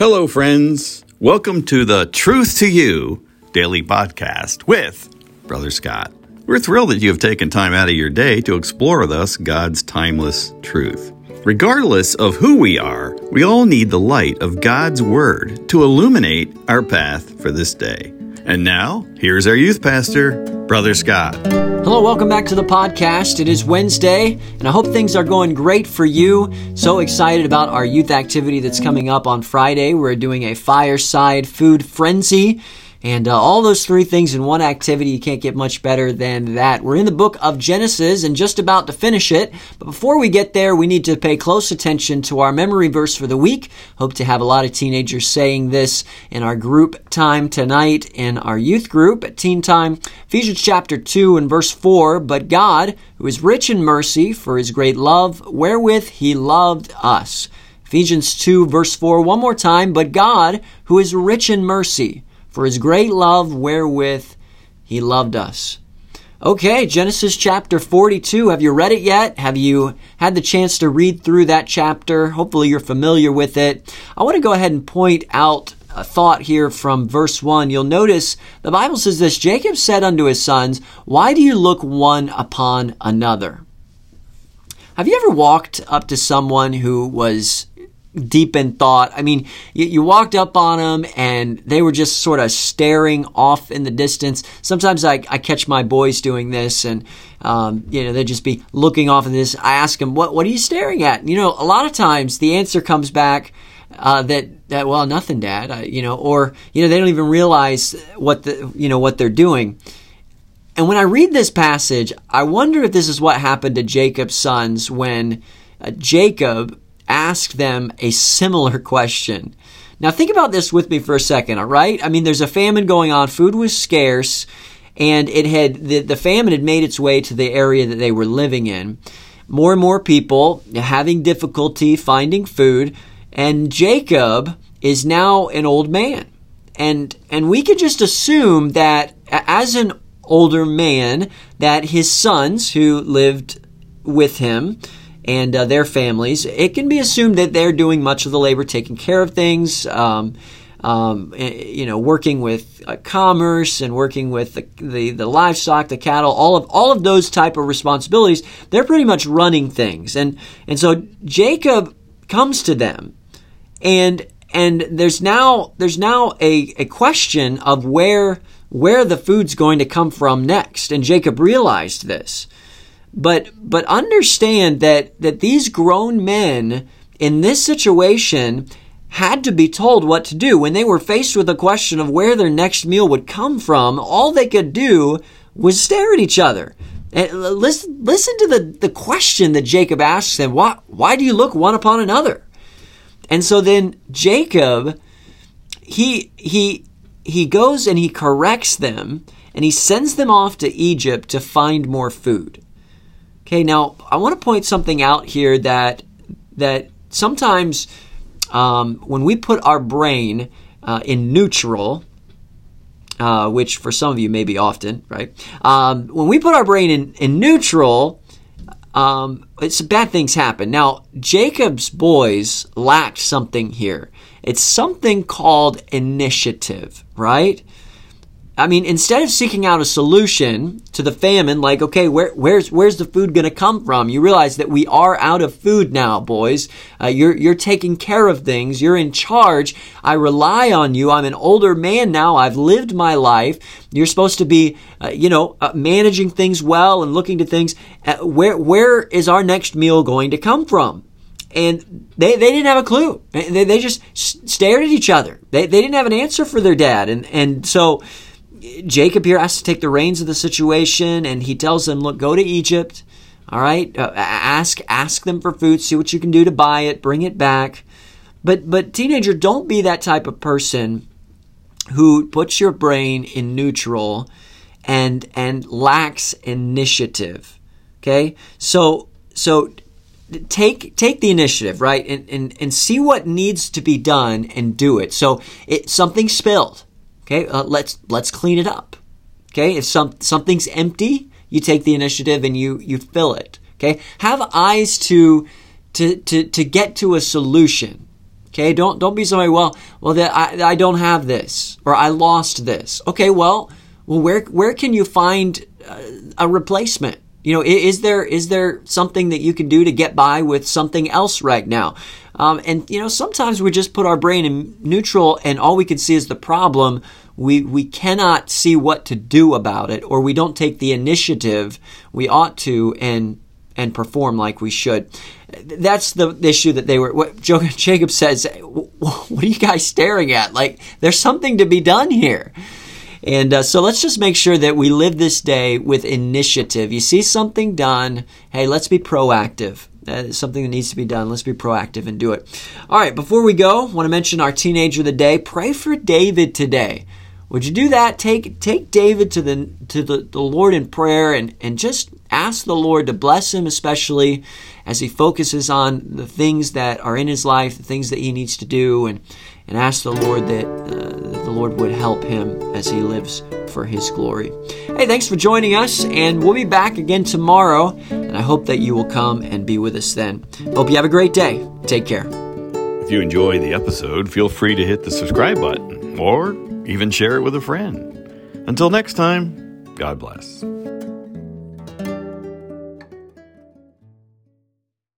Hello, friends. Welcome to the Truth to You daily podcast with Brother Scott. We're thrilled that you have taken time out of your day to explore with us God's timeless truth. Regardless of who we are, we all need the light of God's Word to illuminate our path for this day. And now, here's our youth pastor, Brother Scott. Hello, welcome back to the podcast. It is Wednesday, and I hope things are going great for you. So excited about our youth activity that's coming up on Friday. We're doing a fireside food frenzy. And all those three things in one activity, you can't get much better than that. We're in the book of Genesis and just about to finish it. But before we get there, we need to pay close attention to our memory verse for the week. Hope to have a lot of teenagers saying this in our group time tonight in our youth group at Teen Time. Ephesians chapter 2 and verse 4, "But God, who is rich in mercy, for his great love, wherewith he loved us." Ephesians 2 verse 4, one more time, "But God, who is rich in mercy, for his great love wherewith he loved us." Okay, Genesis chapter 42. Have you read it yet? Have you had the chance to read through that chapter? Hopefully you're familiar with it. I want to go ahead and point out a thought here from verse 1. You'll notice the Bible says this, "Jacob said unto his sons, Why do you look one upon another?" Have you ever walked up to someone who was deep in thought? I mean, you walked up on them and they were just sort of staring off in the distance. Sometimes I catch my boys doing this and, they'd just be looking off in this. I ask them, what are you staring at? And, a lot of times the answer comes back that well, nothing, Dad, or they don't even realize what they're doing. And when I read this passage, I wonder if this is what happened to Jacob's sons when Jacob asked them a similar question. Now think about this with me for a second, all right? I mean, there's a famine going on. Food was scarce, and the famine had made its way to the area that they were living in. More and more people having difficulty finding food, and Jacob is now an old man. And we could just assume that as an older man, that his sons who lived with him and their families, it can be assumed that they're doing much of the labor, taking care of things, working with commerce and working with the livestock, the cattle, all of those type of responsibilities. They're pretty much running things, and so Jacob comes to them, and there's now a question of where the food's going to come from next, and Jacob realized this. But understand that these grown men in this situation had to be told what to do. When they were faced with the question of where their next meal would come from, all they could do was stare at each other. And listen to the question that Jacob asks them. Why do you look one upon another? And so then Jacob, he goes and he corrects them, and he sends them off to Egypt to find more food. Okay, now I want to point something out here that sometimes when we put our brain in neutral, which for some of you may be often, right? When we put our brain in neutral, bad things happen. Now, Jacob's boys lacked something here. It's something called initiative, right? I mean, instead of seeking out a solution to the famine, like, okay, where's the food going to come from? You realize that we are out of food now, boys. You're taking care of things. You're in charge. I rely on you. I'm an older man now. I've lived my life. You're supposed to be, managing things well and looking to things. Where is our next meal going to come from? And they didn't have a clue. They just stared at each other. They didn't have an answer for their dad. And so Jacob here has to take the reins of the situation, and he tells them, look, go to Egypt, all right? Ask them for food, see what you can do to buy it, bring it back. But teenager, don't be that type of person who puts your brain in neutral and lacks initiative, okay? So take the initiative, right? And see what needs to be done and do it. So something spilled. Okay, let's clean it up. Okay, if something's empty, you take the initiative and you fill it. Okay, have eyes to get to a solution. Okay, don't be somebody, well, I don't have this, or I lost this. Okay, well, where can you find a replacement? Is there something that you can do to get by with something else right now? And sometimes we just put our brain in neutral, and all we can see is the problem. We cannot see what to do about it, or we don't take the initiative we ought to and perform like we should. That's the issue that what Jacob says, what are you guys staring at? Like, there's something to be done here. And so let's just make sure that we live this day with initiative. You see something done, hey, let's be proactive. Something that needs to be done, let's be proactive and do it. All right, before we go, I want to mention our teenager of the day. Pray for David today. Would you do that? Take David to the Lord in prayer and just ask the Lord to bless him, especially as he focuses on the things that are in his life, the things that he needs to do, and ask the Lord that the Lord would help him as he lives for his glory. Hey, thanks for joining us, and we'll be back again tomorrow, and I hope that you will come and be with us then. Hope you have a great day. Take care. If you enjoy the episode, feel free to hit the subscribe button or even share it with a friend. Until next time, God bless.